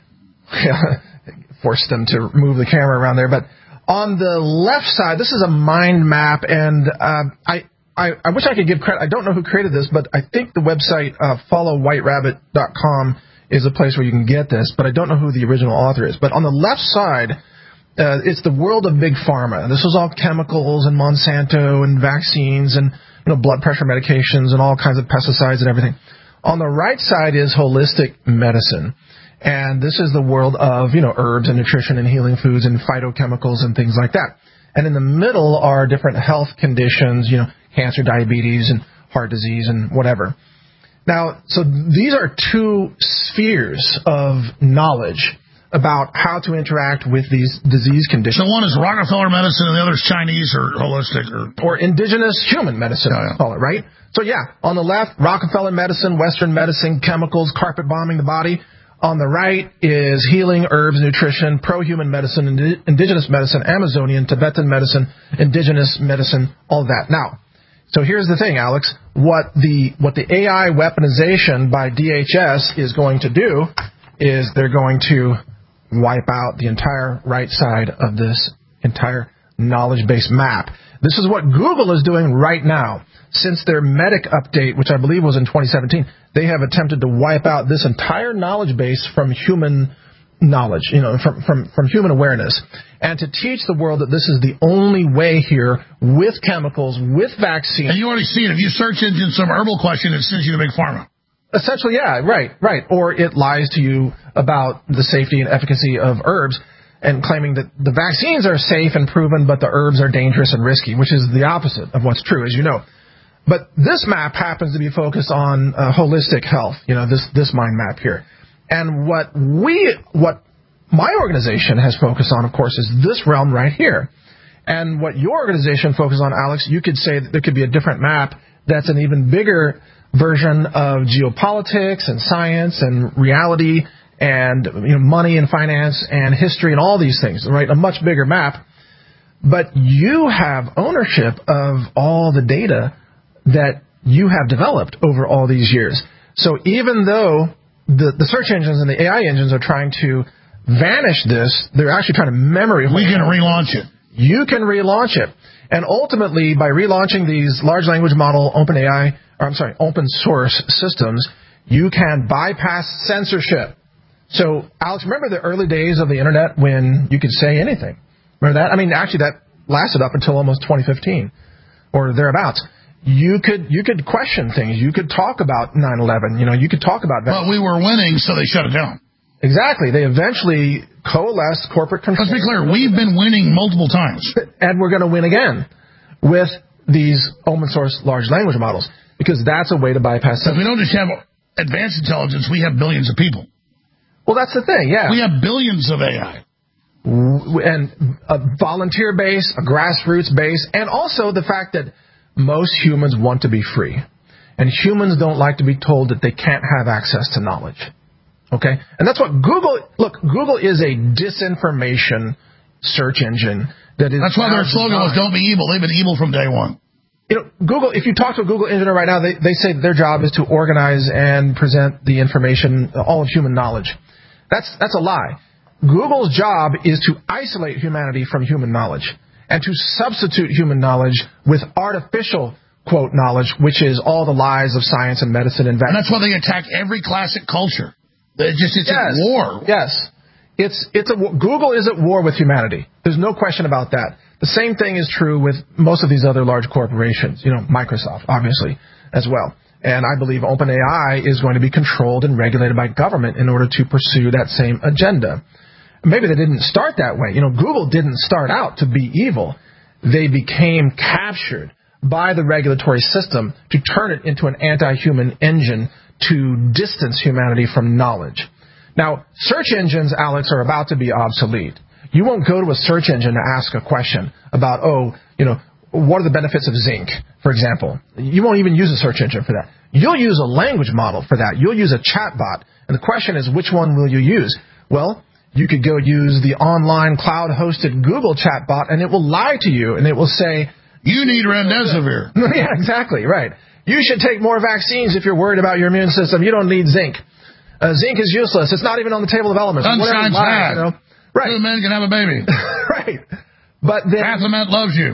Forced them to move the camera around there. But on the left side, this is a mind map, and I wish I could give credit. I don't know who created this, but I think the website followwhiterabbit.com is a place where you can get this, but I don't know who the original author is. But on the left side, it's the world of big pharma. This was all chemicals and Monsanto and vaccines and blood pressure medications and all kinds of pesticides and everything. On the right side is holistic medicine, and this is the world of herbs and nutrition and healing foods and phytochemicals and things like that. And in the middle are different health conditions, cancer, diabetes, and heart disease and whatever. Now, so these are two spheres of knowledge about how to interact with these disease conditions. So one is Rockefeller medicine and the other is Chinese or holistic. Or indigenous human medicine, call it, right? So yeah, on the left, Rockefeller medicine, Western medicine, chemicals, carpet bombing the body. On the right is healing, herbs, nutrition, pro-human medicine, indigenous medicine, Amazonian, Tibetan medicine, indigenous medicine, all that. Now, so here's the thing, Alex. What the AI weaponization by DHS is going to do is they're going to wipe out the entire right side of this entire knowledge-based map. This is what Google is doing right now. Since their Medic update, which I believe was in 2017, they have attempted to wipe out this entire knowledge base from human knowledge, from human awareness, and to teach the world that this is the only way here with chemicals, with vaccines. And you already see it. If you search engine some herbal question, it sends you to Big Pharma. Essentially, yeah, right. Or it lies to you about the safety and efficacy of herbs and claiming that the vaccines are safe and proven, but the herbs are dangerous and risky, which is the opposite of what's true, as you know. But this map happens to be focused on holistic health, this mind map here. And what my organization has focused on, of course, is this realm right here. And what your organization focuses on, Alex, you could say that there could be a different map that's an even bigger version of geopolitics and science and reality and money and finance and history and all these things, right? A much bigger map. But you have ownership of all the data that you have developed over all these years. So even though the search engines and the AI engines are trying to vanish this, they're actually trying to memory. We can relaunch it. You can relaunch it. And ultimately, by relaunching these large language model open source systems, you can bypass censorship. So, Alex, remember the early days of the Internet when you could say anything? Remember that? I mean, actually, that lasted up until almost 2015 or thereabouts. You could question things. You could talk about 9/11. You could talk about that. But we were winning, so they shut it down. Exactly. They eventually coalesced corporate control. Let's be clear. We've been winning multiple times. And we're going to win again with these open source large language models, because that's a way to bypass censorship. We don't just have advanced intelligence. We have billions of people. Well, that's the thing, yeah. We have billions of AI. And a volunteer base, a grassroots base, and also the fact that most humans want to be free. And humans don't like to be told that they can't have access to knowledge. Okay? And that's what Google is a disinformation search engine. That's why their slogan was "Don't be evil." They've been evil from day one. Google, if you talk to a Google engineer right now, they say that their job is to organize and present the information, all of human knowledge. That's a lie. Google's job is to isolate humanity from human knowledge and to substitute human knowledge with artificial, quote, knowledge, which is all the lies of science and medicine and vaccines. And that's why they attack every classic culture. It's at war. Yes. Google is at war with humanity. There's no question about that. The same thing is true with most of these other large corporations, Microsoft, obviously, as well. And I believe OpenAI is going to be controlled and regulated by government in order to pursue that same agenda. Maybe they didn't start that way. Google didn't start out to be evil. They became captured by the regulatory system to turn it into an anti-human engine to distance humanity from knowledge. Now, search engines, Alex, are about to be obsolete. You won't go to a search engine to ask a question about, what are the benefits of zinc, for example. You won't even use a search engine for that. You'll use a language model for that. You'll use a chatbot. And the question is, which one will you use? Well, you could go use the online cloud-hosted Google chatbot, and it will lie to you, and it will say, you need remdesivir. Yeah, exactly, right. You should take more vaccines if you're worried about your immune system. You don't need zinc. Zinc is useless. It's not even on the table of elements. Sunshine's bad. Right. Two men can have a baby. Right. But then Baphomet loves you.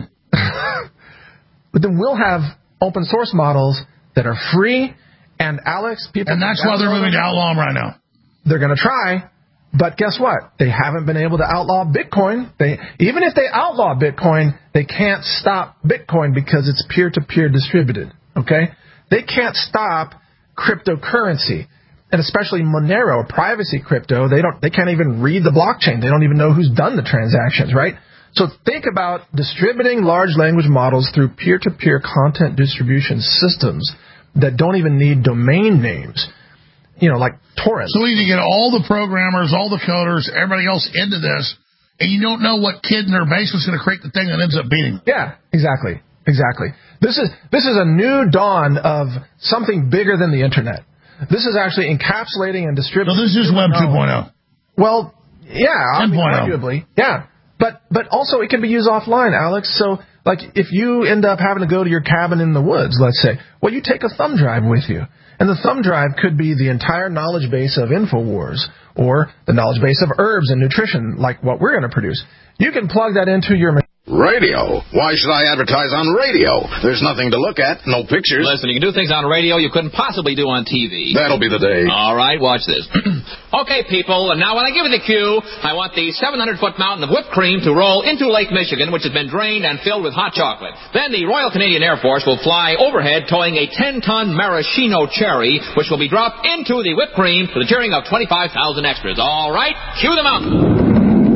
But then we'll have open source models that are free, and Alex, people... And that's why they're moving to outlaw them right now. They're going to try, but guess what? They haven't been able to outlaw Bitcoin. Even if they outlaw Bitcoin, they can't stop Bitcoin because it's peer-to-peer distributed, okay? They can't stop cryptocurrency, and especially Monero, privacy crypto. They can't even read the blockchain. They don't even know who's done the transactions, right? So think about distributing large language models through peer-to-peer content distribution systems that don't even need domain names, like torrents. So we need to get all the programmers, all the coders, everybody else into this, and you don't know what kid in their basement's going to create the thing that ends up beating them. Yeah, exactly. This is a new dawn of something bigger than the Internet. This is actually encapsulating and distributing. So this is Web 2.0. Well, yeah, 10.0. Arguably, yeah. But also it can be used offline, Alex. So, like, if you end up having to go to your cabin in the woods, let's say, well, you take a thumb drive with you. And the thumb drive could be the entire knowledge base of InfoWars or the knowledge base of herbs and nutrition, like what we're going to produce. You can plug that into your machine. Radio? Why should I advertise on radio? There's nothing to look at, no pictures. Listen, you can do things on radio you couldn't possibly do on TV. That'll be the day. All right, watch this. Okay, people, and now when I give you the cue, I want the 700-foot mountain of whipped cream to roll into Lake Michigan, which has been drained and filled with hot chocolate. Then the Royal Canadian Air Force will fly overhead towing a 10-ton maraschino cherry, which will be dropped into the whipped cream for the cheering of 25,000 extras. All right, cue the mountain.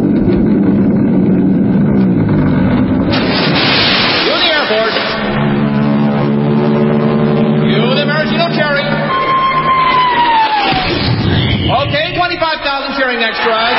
Okay, 25,000 cheering extras.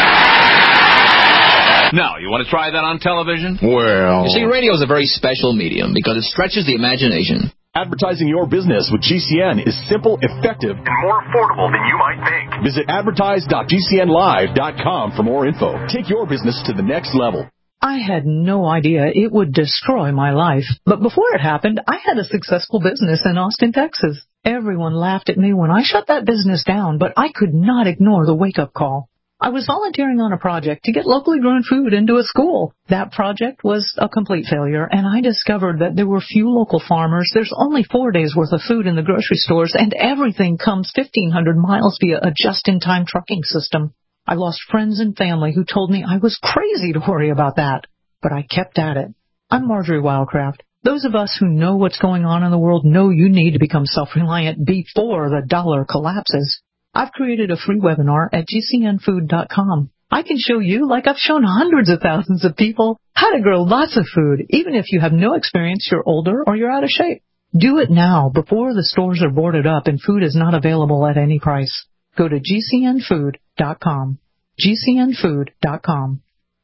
Now, you want to try that on television? Well... You see, radio is a very special medium because it stretches the imagination. Advertising your business with GCN is simple, effective, and more affordable than you might think. Visit advertise.gcnlive.com for more info. Take your business to the next level. I had no idea it would destroy my life. But before it happened, I had a successful business in Austin, Texas. Everyone laughed at me when I shut that business down, but I could not ignore the wake-up call. I was volunteering on a project to get locally grown food into a school. That project was a complete failure, and I discovered that there were few local farmers. There's only 4 days' worth of food in the grocery stores, and everything comes 1,500 miles via a just-in-time trucking system. I lost friends and family who told me I was crazy to worry about that, but I kept at it. I'm Marjorie Wildcraft. Those of us who know what's going on in the world know you need to become self-reliant before the dollar collapses. I've created a free webinar at gcnfood.com. I can show you, like I've shown hundreds of thousands of people, how to grow lots of food, even if you have no experience, you're older, or you're out of shape. Do it now before the stores are boarded up and food is not available at any price. Go to gcnfood.com. gcnfood.com.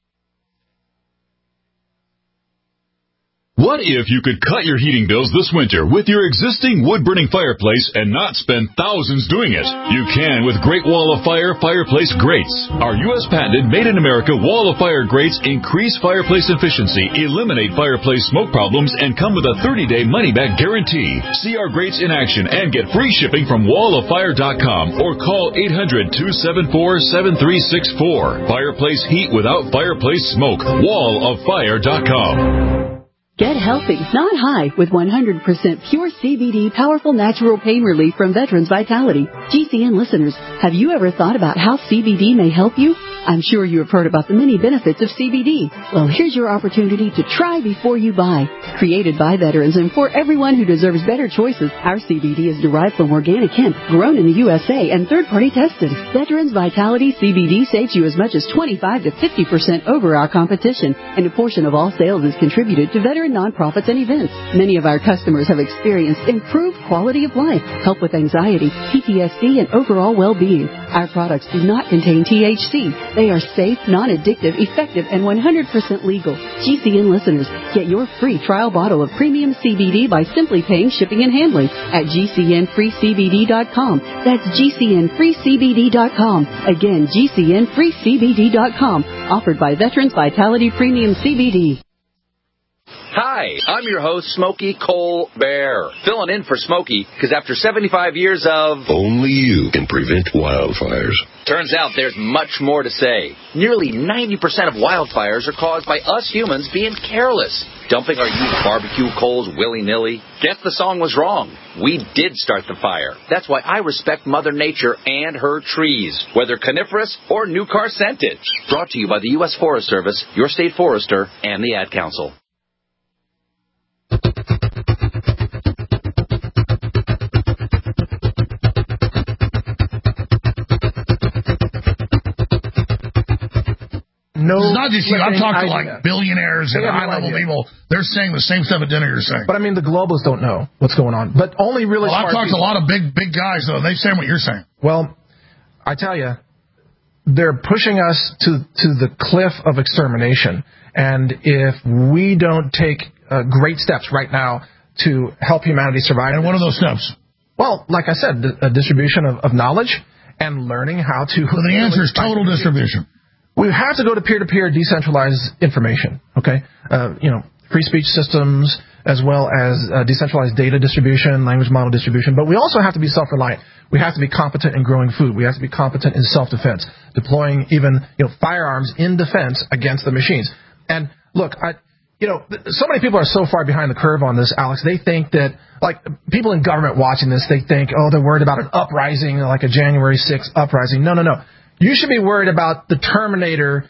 What if you could cut your heating bills this winter with your existing wood-burning fireplace and not spend thousands doing it? You can with Great Wall of Fire fireplace grates. Our U.S. patented made-in-America Wall of Fire grates increase fireplace efficiency, eliminate fireplace smoke problems, and come with a 30-day money-back guarantee. See our grates in action and get free shipping from walloffire.com or call 800-274-7364. Fireplace heat without fireplace smoke. walloffire.com. Get healthy, not high, with 100% pure CBD powerful natural pain relief from Veterans Vitality. GCN listeners, have you ever thought about how CBD may help you? I'm sure you have heard about the many benefits of CBD. Well, here's your opportunity to try before you buy. Created by veterans and for everyone who deserves better choices, our CBD is derived from organic hemp, grown in the USA, and third-party tested. Veterans Vitality CBD saves you as much as 25 to 50% over our competition, and a portion of all sales is contributed to veteran nonprofits and events. Many of our customers have experienced improved quality of life, help with anxiety, PTSD, and overall well-being. Our products do not contain THC. They are safe, non-addictive, effective, and 100% legal. GCN listeners, get your free trial bottle of premium CBD by simply paying shipping and handling at GCNFreeCBD.com. That's GCNFreeCBD.com. Again, GCNFreeCBD.com. Offered by Veterans Vitality Premium CBD. Hi, I'm your host, Smokey Colbert, filling in for Smokey, because after 75 years of... Only you can prevent wildfires. Turns out there's much more to say. Nearly 90% of wildfires are caused by us humans being careless, dumping our used barbecue coals willy-nilly. Guess the song was wrong. We did start the fire. That's why I respect Mother Nature and her trees, whether coniferous or new car scented. Brought to you by the U.S. Forest Service, your state forester, and the Ad Council. It's not just you. I've talked to like billionaires and high-level people. They're saying the same stuff at dinner you're saying. But I mean, the globalists don't know what's going on. But only really smart I've talked to a lot of big guys, though. They're saying what you're saying. Well, I tell you, they're pushing us to the cliff of extermination. And if we don't take great steps right now to help humanity survive. And what are those steps? Well, like I said, a distribution of knowledge and learning how to... Well, the answer is total distribution. We have to go to peer-to-peer decentralized information, okay? Free speech systems as well as decentralized data distribution, language model distribution. But we also have to be self-reliant. We have to be competent in growing food. We have to be competent in self-defense, deploying even firearms in defense against the machines. And look, so many people are so far behind the curve on this, Alex. They think that, like, people in government watching this, they think, they're worried about an uprising, like a January 6th uprising. No. You should be worried about the Terminator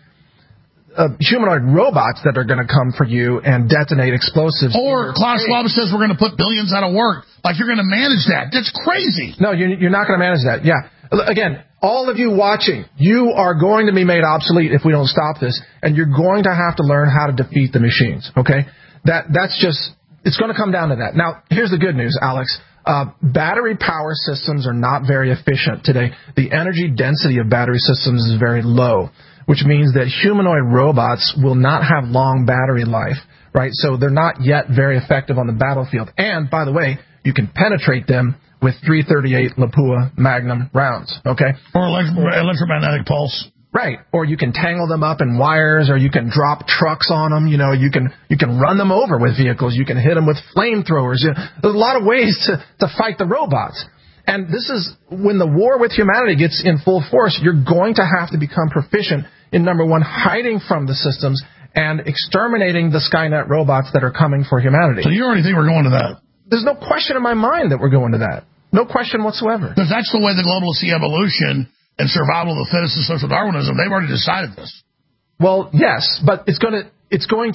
humanoid robots that are going to come for you and detonate explosives. Or Klaus Schwab says we're going to put billions out of work. Like, you're going to manage that. That's crazy. No, you're not going to manage that. Yeah. Again, all of you watching, you are going to be made obsolete if we don't stop this, and you're going to have to learn how to defeat the machines, okay? That's just, it's going to come down to that. Now, here's the good news, Alex. Battery power systems are not very efficient today. The energy density of battery systems is very low, which means that humanoid robots will not have long battery life, right? So they're not yet very effective on the battlefield. And, by the way, you can penetrate them with 338 Lapua Magnum rounds, okay? Or electromagnetic pulse. Right. Or you can tangle them up in wires, or you can drop trucks on them. You can run them over with vehicles. You can hit them with flamethrowers. There's a lot of ways to fight the robots. And this is when the war with humanity gets in full force, you're going to have to become proficient in, number one, hiding from the systems and exterminating the Skynet robots that are coming for humanity. So you already think we're going to that? There's no question in my mind that we're going to that. No question whatsoever. Because that's the way the globalists see evolution and survival of the fittest and social Darwinism. They've already decided this. Well, yes, but they're going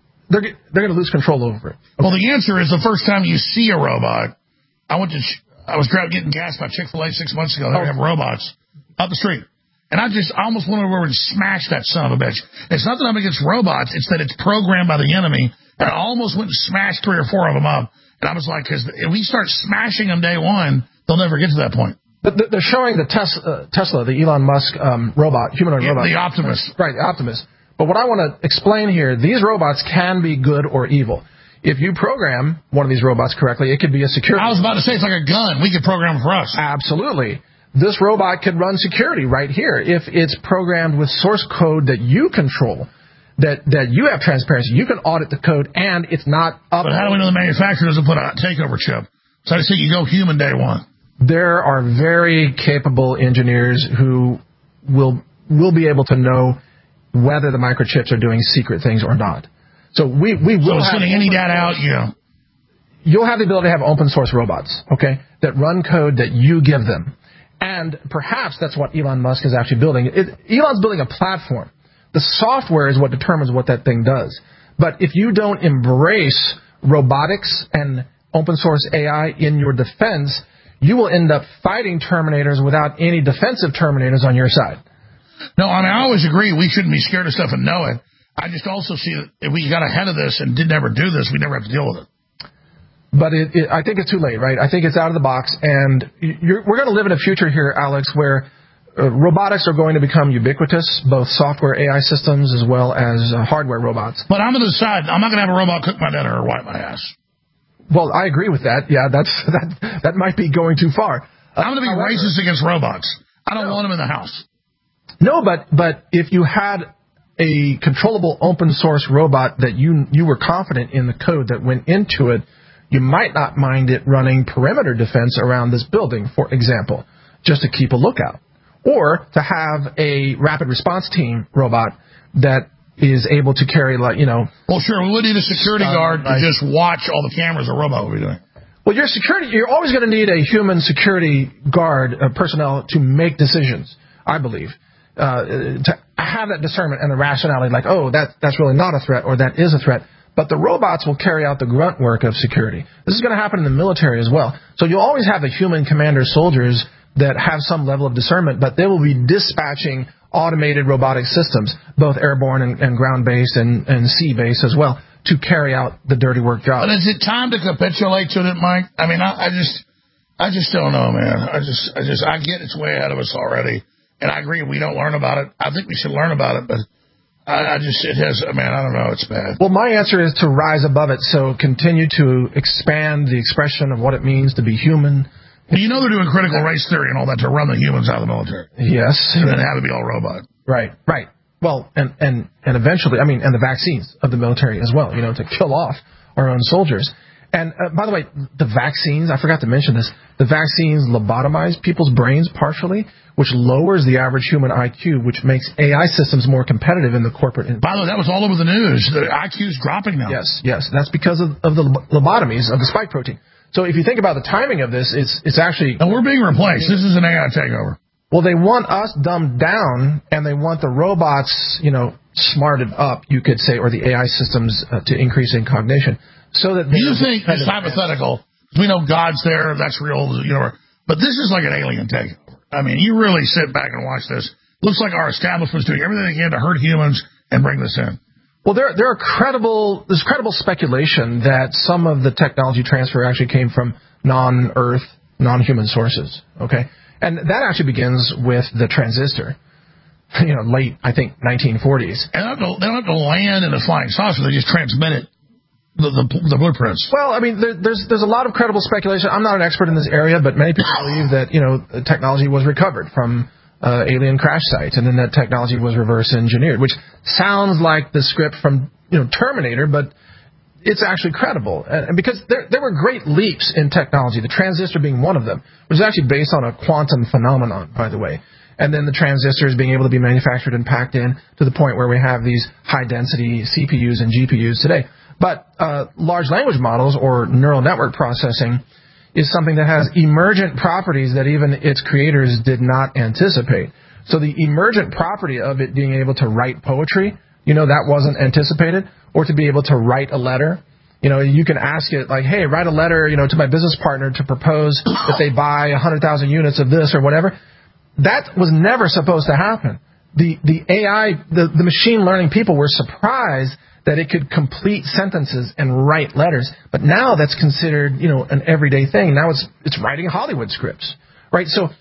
to lose control over it. Okay. Well, the answer is the first time you see a robot. I was getting gas by Chick-fil-A 6 months ago. They have robots up the street. And I almost went over and smashed that son of a bitch. It's not that I'm against robots. It's that it's programmed by the enemy. And I almost went and smashed 3 or 4 of them up. And I was like, because if we start smashing them day one, they'll never get to that point. But they're showing the Tesla, the Elon Musk robot, humanoid robot. The Optimus. Right, the Optimus. But what I want to explain here, these robots can be good or evil. If you program one of these robots correctly, it could be a security. I was about to say, it's like a gun. We could program it for us. Absolutely. This robot could run security right here if it's programmed with source code that you control, that you have transparency. You can audit the code, and it's not up. But how do we know the manufacturer doesn't put a takeover chip? So I say you go human day one. There are very capable engineers who will be able to know whether the microchips are doing secret things or not. So we will have sending any data out, You'll have the ability to have open source robots, okay, that run code that you give them. And perhaps that's what Elon Musk is actually building. Elon's building a platform. The software is what determines what that thing does. But if you don't embrace robotics and open source AI in your defense, you will end up fighting Terminators without any defensive Terminators on your side. No, I mean, I always agree we shouldn't be scared of stuff and know it. I just also see that if we got ahead of this and did never do this, we never have to deal with it. But I think it's too late, right? I think it's out of the box, and we're going to live in a future here, Alex, where robotics are going to become ubiquitous, both software AI systems as well as hardware robots. But I'm going to decide, I'm not going to have a robot cook my dinner or wipe my ass. Well, I agree with that. Yeah, that might be going too far. I'm going to be racist against robots. I don't want them in the house. No, but if you had a controllable open source robot that you were confident in the code that went into it, you might not mind it running perimeter defense around this building, for example, just to keep a lookout. Or to have a rapid response team robot that is able to carry, Well, sure, we would need a security guard to just watch all the cameras a robot will be doing. Well, you're always going to need a human security guard personnel to make decisions, I believe. To have that discernment and the rationality, that's really not a threat, or that is a threat. But the robots will carry out the grunt work of security. This is going to happen in the military as well. So you'll always have the human commander soldiers that have some level of discernment, but they will be dispatching automated robotic systems, both airborne and ground-based and sea-based as well, to carry out the dirty work job. But is it time to capitulate to it, Mike? I mean, I just don't know, man. I get it's way ahead of us already. And I agree, we don't learn about it. I think we should learn about it, but I don't know, it's bad. Well, my answer is to rise above it, so continue to expand the expression of what it means to be human. You know they're doing critical race theory and all that to run the humans out of the military. Yes. And then have it be all robot. Right. Well, and eventually, and the vaccines of the military as well, to kill off our own soldiers. And by the way, the vaccines, I forgot to mention this, the vaccines lobotomize people's brains partially, which lowers the average human IQ, which makes AI systems more competitive in the corporate environment. By the way, that was all over the news. The IQ's dropping now. Yes. That's because of the lobotomies of the spike protein. So if you think about the timing of this, it's actually... And we're being replaced. This is an AI takeover. Well, they want us dumbed down, and they want the robots, smarted up, you could say, or the AI systems to increase in cognition. So that do you think it's hypothetical? We know God's there, that's real, but this is like an alien takeover. I mean, you really sit back and watch this. Looks like our establishment's doing everything they can to hurt humans and bring this in. Well, there's credible speculation that some of the technology transfer actually came from non-Earth, non-human sources. Okay, and that actually begins with the transistor. Late, I think, 1940s. And they don't have to land in a flying saucer; they just transmit it. The blueprints. Well, there's a lot of credible speculation. I'm not an expert in this area, but many people believe that technology was recovered from alien crash sites, and then that technology was reverse engineered, which sounds like the script from Terminator, but it's actually credible. And because there were great leaps in technology, the transistor being one of them, which is actually based on a quantum phenomenon, by the way. And then the transistors being able to be manufactured and packed in to the point where we have these high-density CPUs and GPUs today. But large language models or neural network processing is something that has emergent properties that even its creators did not anticipate. So the emergent property of it being able to write poetry, that wasn't anticipated, or to be able to write a letter. You can ask it like, hey, write a letter, to my business partner to propose that they buy 100,000 units of this or whatever. That was never supposed to happen. The AI, the machine learning people were surprised that it could complete sentences and write letters. But now that's considered, an everyday thing. Now it's writing Hollywood scripts, right? So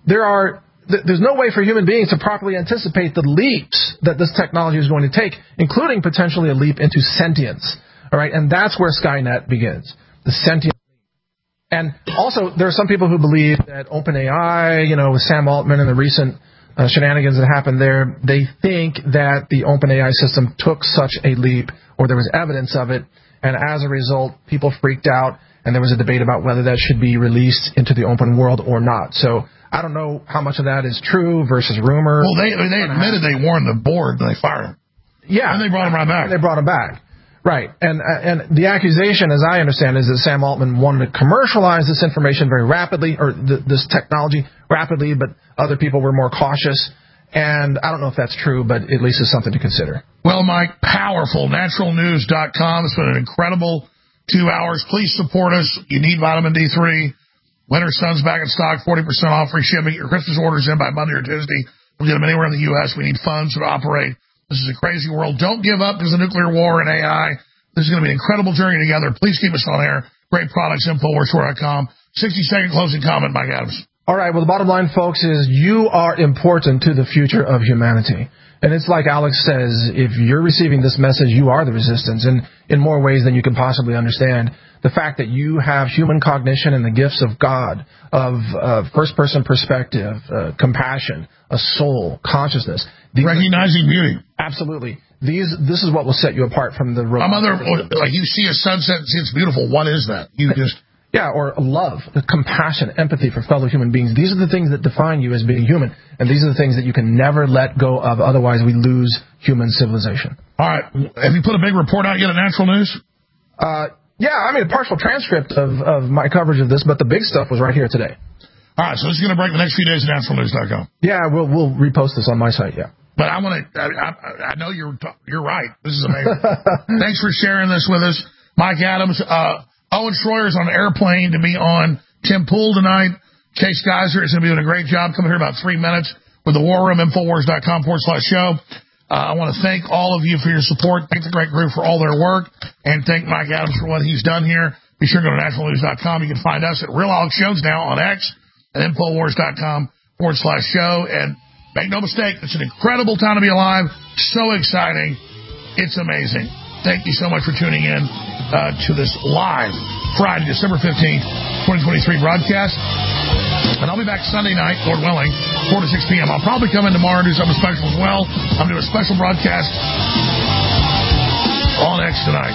there's no way for human beings to properly anticipate the leaps that this technology is going to take, including potentially a leap into sentience. All right, and that's where Skynet begins, the sentient. And also, there are some people who believe that OpenAI, with Sam Altman and the recent shenanigans that happened there, they think that the OpenAI system took such a leap, or there was evidence of it, and as a result, people freaked out, and there was a debate about whether that should be released into the open world or not. So I don't know how much of that is true versus rumor. Well, they admitted they warned the board and they fired him. Yeah. And they brought him right back. They brought him back. Right. And the accusation, as I understand, is that Sam Altman wanted to commercialize this information very rapidly, or this technology rapidly, but other people were more cautious. And I don't know if that's true, but at least it's something to consider. Well, Mike, powerful. Naturalnews.com. It's been an incredible 2 hours. Please support us. You need vitamin D3. Winter Sun's back in stock, 40% off, free shipping. Get your Christmas orders in by Monday or Tuesday. We'll get them anywhere in the U.S. We need funds to operate. This is a crazy world. Don't give up. There's a nuclear war and AI. This is going to be an incredible journey together. Please keep us on air. Great products, InfoWarsStore.com. 60-second closing comment, Mike Adams. All right. Well, the bottom line, folks, is you are important to the future of humanity. And it's like Alex says, if you're receiving this message, you are the resistance, and in more ways than you can possibly understand. The fact that you have human cognition and the gifts of God, of first-person perspective, compassion, a soul, consciousness. Recognizing beauty. Absolutely. This is what will set you apart from the robots. Like you see a sunset and see it's beautiful. What is that? Yeah, or love, compassion, empathy for fellow human beings. These are the things that define you as being human, and these are the things that you can never let go of. Otherwise, we lose human civilization. All right. Have you put a big report out yet at Natural News? Yeah, I mean, a partial transcript of my coverage of this, but the big stuff was right here today. All right, so this is going to break the next few days at naturalnews.com. Yeah, we'll repost this on my site, yeah. But I want to, I know you're right. This is amazing. Thanks for sharing this with us. Mike Adams, Owen Schroyer's on an airplane to be on Tim Pool tonight. Case Geyser is going to be doing a great job. Coming here in about 3 minutes with the War Room, Infowars.com/show. I want to thank all of you for your support. Thank the great crew for all their work. And thank Mike Adams for what he's done here. Be sure to go to naturalnews.com. You can find us at Real Alex Jones now on X and Infowars.com/show. And make no mistake, it's an incredible time to be alive. So exciting. It's amazing. Thank you so much for tuning in to this live Friday, December 15th, 2023 broadcast. And I'll be back Sunday night, Lord willing, 4 to 6 p.m. I'll probably come in tomorrow and do something special as well. I'm doing a special broadcast on X tonight.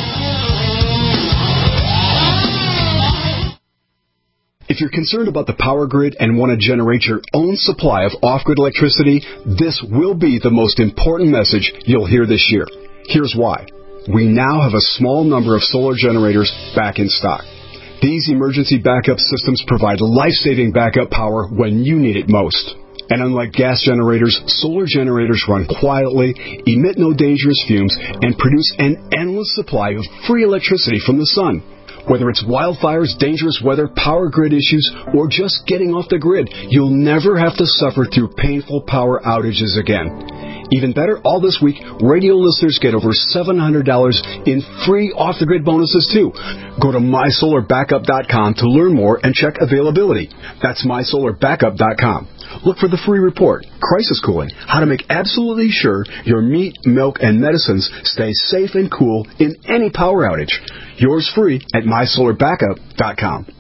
If you're concerned about the power grid and want to generate your own supply of off-grid electricity, this will be the most important message you'll hear this year. Here's why. We now have a small number of solar generators back in stock. These emergency backup systems provide life-saving backup power when you need it most. And unlike gas generators, solar generators run quietly, emit no dangerous fumes, and produce an endless supply of free electricity from the sun. Whether it's wildfires, dangerous weather, power grid issues, or just getting off the grid, you'll never have to suffer through painful power outages again. Even better, all this week, radio listeners get over $700 in free off-the-grid bonuses, too. Go to MySolarBackup.com to learn more and check availability. That's MySolarBackup.com. Look for the free report, Crisis Cooling, how to make absolutely sure your meat, milk, and medicines stay safe and cool in any power outage. Yours free at MySolarBackup.com.